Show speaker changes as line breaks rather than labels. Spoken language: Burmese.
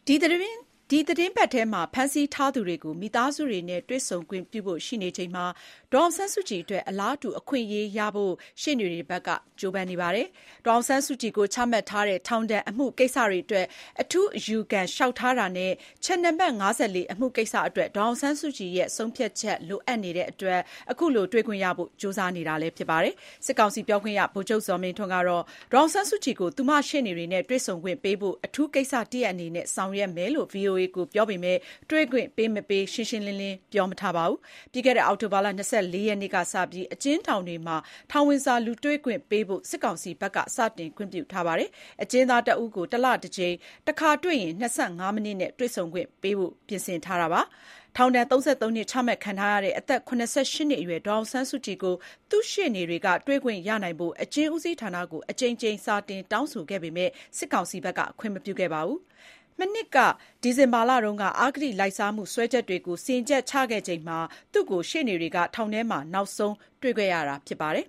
ဒီသတင်းပတ်ထဲမှာဖမ်းဆီးထားသူတွေကိုမိသားစုတွေနဲ့တွေ့ဆုံခွင့်ပြုဖို့ရှိနေချိန်မှာဒေါ်အောင်ဆန်းစုကြည်အတွက်အလားတူအခွင့်အရေးရဖို့ရှေ့နေတွေဘက်ကကြိုးပမ်းနေပါတယ်။ဒေါ်အောင်ဆန်းစုကြည်ကိုချမှတ်ထားတဲ့ထောင်ဒဏ်အမှုကိစ္စတွေအတွက်အထူးအယူခံလျှောက်ထားတာနဲ့ချက်နံပါတ်54အမှုကိစ္စအတွက်ဒေါ်အောင်ဆန်းစုကြည်ရဲ့ဆုံးဖြတ်ချက်လိုအပ်နေတဲ့အတွက်အခုလိုတွေ့ခွင့်ရဖို့ကြိုးစားနေတာလည်းဖြစ်ပါတယ်။စစ်ကောင်စီပြောခွင့်ရဗိုလ်ချုပ်ဇော်မင်းထွန်းကတော့ဒေါ်အောင်ဆန်းစုကြည်ကိုသူမရှေ့နေတွေနဲ့တွေ့ဆုံခွင့်ပေးဖို့အထူးကိစ္စတရပ်အနေနဲ့ဆောင်ရွက်မယ်လို့ VOA ကိုပြောပေမဲ့တွေ့ခွင့်ပေးမပေးရှင်းရှင်းလင်းလင်းပြောမထားပါဘူး။ပြီးခဲ့တဲ့အောက်တိုဘာလ24ရက်နေ့ကစပြီးအကျဉ်းထောင်တွေမှာထောင်ဝင်စာလူတွေ့ခွင့်ပေးဖို့စစ်ကောင်စီဘက်ကစတင်ခွင့်ပြုထားပါတယ်။အကျဉ်းသားတဦးကိုတစ်လတစ်ကြိမ်တစ်ခါတွေ့ရင်25မိနစ်နဲ့တွေ့ဆုံခွင့်ပေးဖို့ပြင်ဆင်ထားတာပါ။ထောင်ဒဏ်33နှစ်ချမှတ်ခံထားရတဲ့အသက်88နှစ်အရွယ်ဒေါ်အောင်ဆန်းစုကြည်ကိုသူ့ရှေ့နေတွေကတွေ့ခွင့်ရနိုင်ဖို့အကျဉ်းဦးစီးဌာနကိုအကြိမ်ကြိမ်စာတင်တောင်းဆိုခဲ့ပေမဲ့စစ်ကောင်စီဘက်ကခွင့်မပြုခဲ့ပါဘူး။မနှစ်ကဒီဇင်ဘာလတုန်းကအဂတိလိုက်စားမှုစွဲချက်တွေကိုစီရင်ချက်ချခဲ့ချိန်မှာသူ့ကိုရှေ့နေတွေကထောင်ထဲမှာနောက်ဆုံးတွေ့ခဲ့ရတာဖြစ်ပါတယ်